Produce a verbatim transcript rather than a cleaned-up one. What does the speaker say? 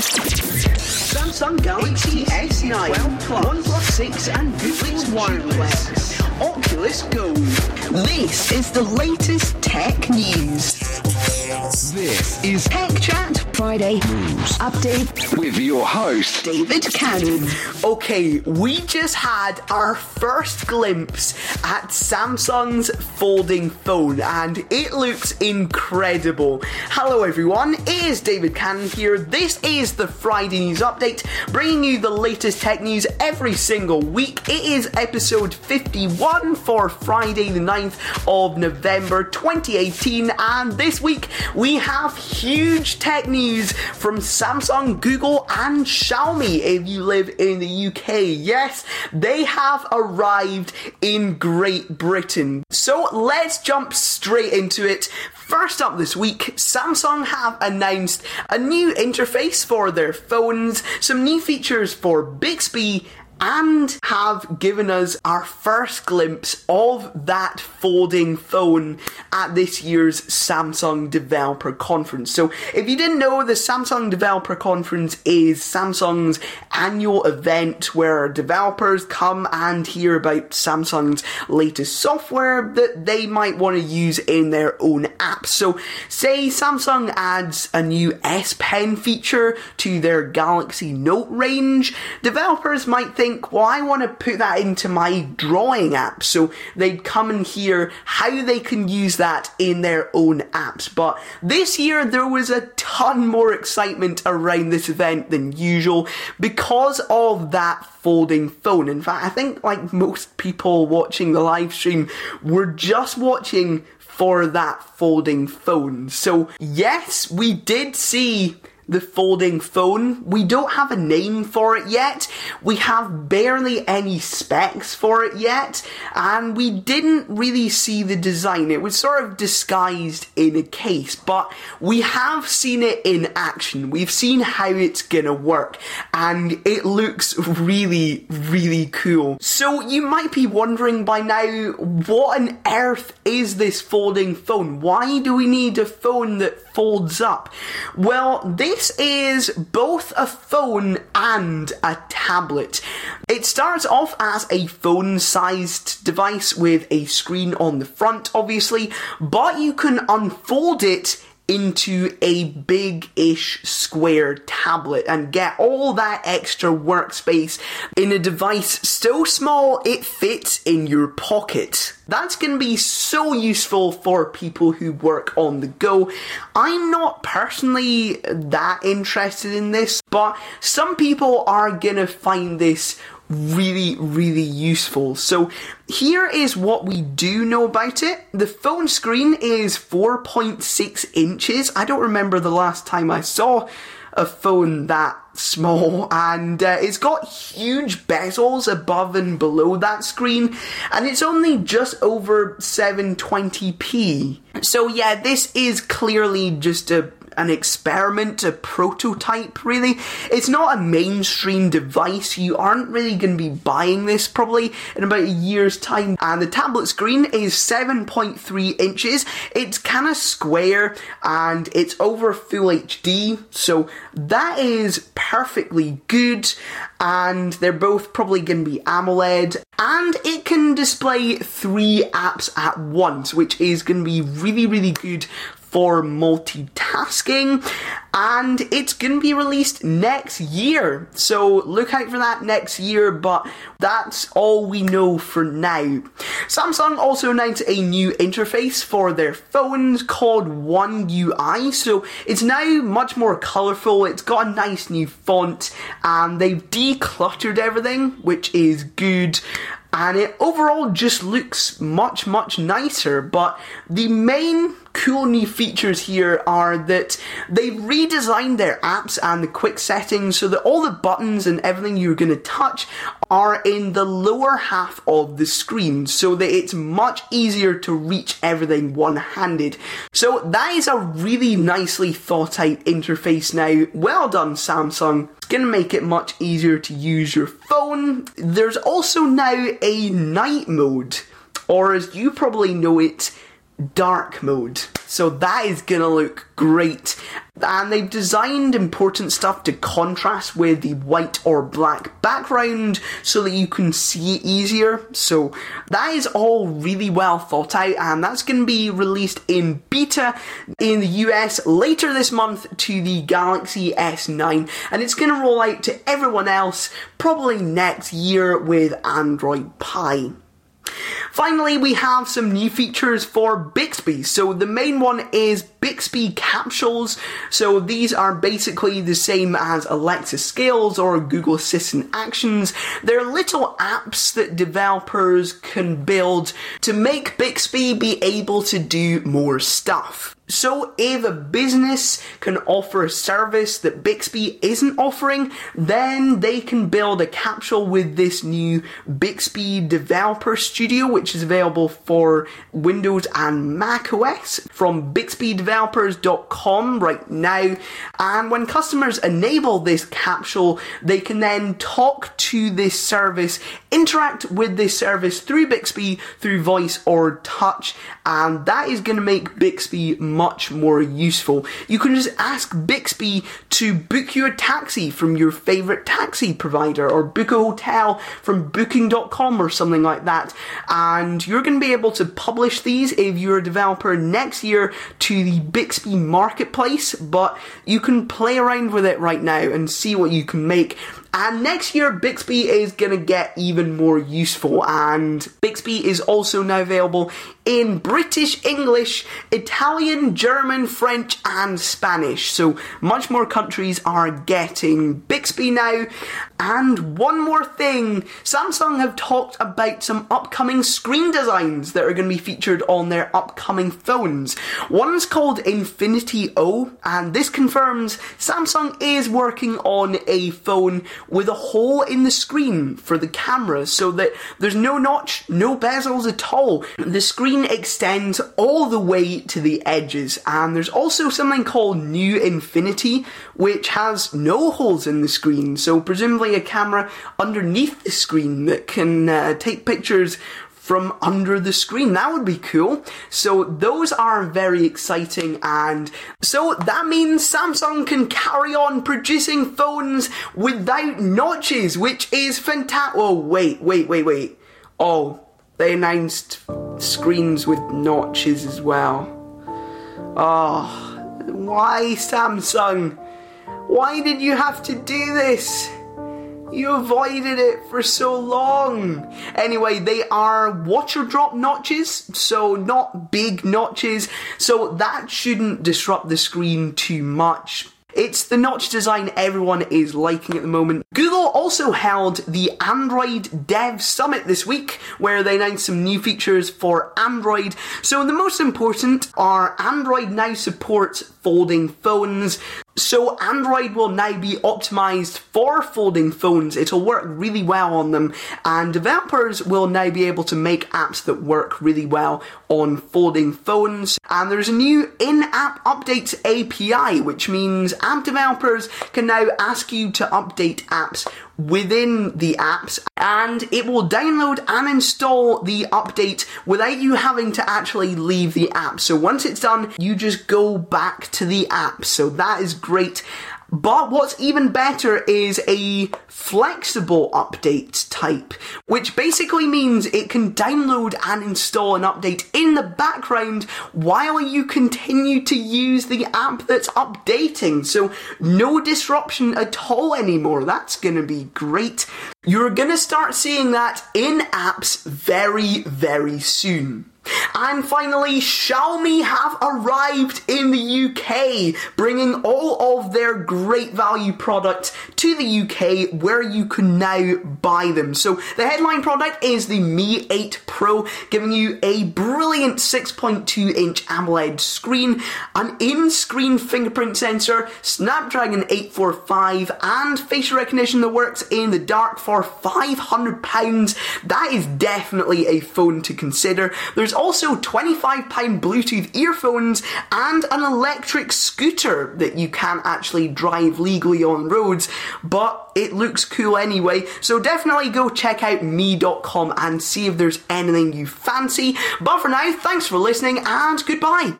Samsung Galaxy S nine, OnePlus six and Google's Wireless, Oculus Go. This is the latest tech news. This is Tech Chat Friday News Update with your host, David Cannon. Okay, we just had our first glimpse at Samsung's folding phone and it looks incredible. Hello everyone, it is David Cannon here. This is the Friday News Update, bringing you the latest tech news every single week. It is episode fifty-one for Friday the ninth of November twenty eighteen, and this week we have huge tech news from Samsung, Google and Xiaomi if you live in the U K. Yes, they have arrived in Great Britain. So let's jump straight into it. First up this week, Samsung have announced a new interface for their phones, some new features for Bixby, and have given us our first glimpse of that folding phone at this year's Samsung Developer Conference. So if you didn't know, the Samsung Developer Conference is Samsung's annual event where developers come and hear about Samsung's latest software that they might want to use in their own apps. So say Samsung adds a new S Pen feature to their Galaxy Note range, developers might think, well, I want to put that into my drawing app. So they'd come and hear how they can use that in their own apps. But this year there was a ton more excitement around this event than usual because of that folding phone. In fact, I think like most people watching the live stream were just watching for that folding phone. So yes, we did see the folding phone. We don't have a name for it yet. We have barely any specs for it yet. And we didn't really see the design. It was sort of disguised in a case. But we have seen it in action. We've seen how it's gonna work. And it looks really, really cool. So you might be wondering by now, what on earth is this folding phone? Why do we need a phone that folds up? Well, this This is both a phone and a tablet. It starts off as a phone-sized device with a screen on the front, obviously, but you can unfold it into a big-ish square tablet and get all that extra workspace in a device so small it fits in your pocket. That's going to be so useful for people who work on the go. I'm not personally that interested in this, but some people are going to find this really, really useful. So here is what we do know about it. The phone screen is four point six inches. I don't remember the last time I saw a phone that small, and uh, it's got huge bezels above and below that screen, and it's only just over seven twenty p. So yeah, this is clearly just a an experiment, a prototype really. It's not a mainstream device. You aren't really going to be buying this probably in about a year's time. And the tablet screen is seven point three inches. It's kind of square and it's over Full H D, so that is perfectly good. And they're both probably going to be AMOLED, and it can display three apps at once, which is going to be really, really good for multitasking, and it's going to be released next year, so look out for that next year, but that's all we know for now. Samsung also announced a new interface for their phones called One U I, so it's now much more colourful, it's got a nice new font, and they've decluttered everything, which is good. And it overall just looks much, much nicer, but the main cool new features here are that they've redesigned their apps and the quick settings so that all the buttons and everything you're going to touch are in the lower half of the screen, so that it's much easier to reach everything one-handed. So that is a really nicely thought out interface now. Well done, Samsung. It's going to make it much easier to use your phone. There's also now a night mode, or as you probably know it, dark mode. So that is gonna look great. And they've designed important stuff to contrast with the white or black background so that you can see it easier. So that is all really well thought out, and that's going to be released in beta in the U S later this month to the Galaxy S nine, and it's going to roll out to everyone else probably next year with Android Pie. Finally, we have some new features for Bixby. So the main one is Bixby Capsules. So these are basically the same as Alexa Scales or Google Assistant Actions. They're little apps that developers can build to make Bixby be able to do more stuff. So if a business can offer a service that Bixby isn't offering, then they can build a capsule with this new Bixby Developer Studio, which is available for Windows and macOS from bixby developers dot com right now. And when customers enable this capsule, they can then talk to this service, interact with this service through Bixby, through voice or touch, and that is going to make Bixby much more useful. You can just ask Bixby to book you a taxi from your favourite taxi provider, or book a hotel from booking dot com or something like that, and you're going to be able to publish these if you're a developer next year to the Bixby Marketplace, but you can play around with it right now and see what you can make. And next year, Bixby is going to get even more useful, and Bixby is also now available in British English, Italian, German, French, and Spanish. So much more countries are getting Bixby now. And one more thing, Samsung have talked about some upcoming screen designs that are going to be featured on their upcoming phones. One's called Infinity O, and this confirms Samsung is working on a phone with a hole in the screen for the camera, so that there's no notch, no bezels at all. The screen extends all the way to the edges, and there's also something called New Infinity, which has no holes in the screen, so presumably a camera underneath the screen that can uh, take pictures from under the screen. That would be cool. So those are very exciting, and so that means Samsung can carry on producing phones without notches, which is fantastic. Oh, wait, wait, wait, wait. Oh, they announced screens with notches as well. Oh, why, Samsung? Why did you have to do this? You avoided it for so long. Anyway, they are water drop notches, so not big notches, so that shouldn't disrupt the screen too much. It's the notch design everyone is liking at the moment. Google also held the Android Dev Summit this week, where they announced some new features for Android. So the most important are Android now supports folding phones. So Android will now be optimized for folding phones. It'll work really well on them, and developers will now be able to make apps that work really well on folding phones. And there's a new in-app updates A P I, which means app developers can now ask you to update apps within the apps, and it will download and install the update without you having to actually leave the app. So once it's done, you just go back to the app. So that is great. But what's even better is a flexible update type, which basically means it can download and install an update in the background while you continue to use the app that's updating. So no disruption at all anymore. That's going to be great. You're going to start seeing that in apps very, very soon. And finally, Xiaomi have arrived in the U K, bringing all of their great value products to the U K, where you can now buy them. So the headline product is the Mi eight Pro, giving you a brilliant six point two inch AMOLED screen, an in-screen fingerprint sensor, Snapdragon eight forty-five, and facial recognition that works in the dark for five hundred pounds. That is definitely a phone to consider. There's also twenty-five pound Bluetooth earphones and an electric scooter that you can't actually drive legally on roads, but it looks cool anyway. So definitely go check out mi dot com and see if there's anything you fancy. But for now, thanks for listening and goodbye.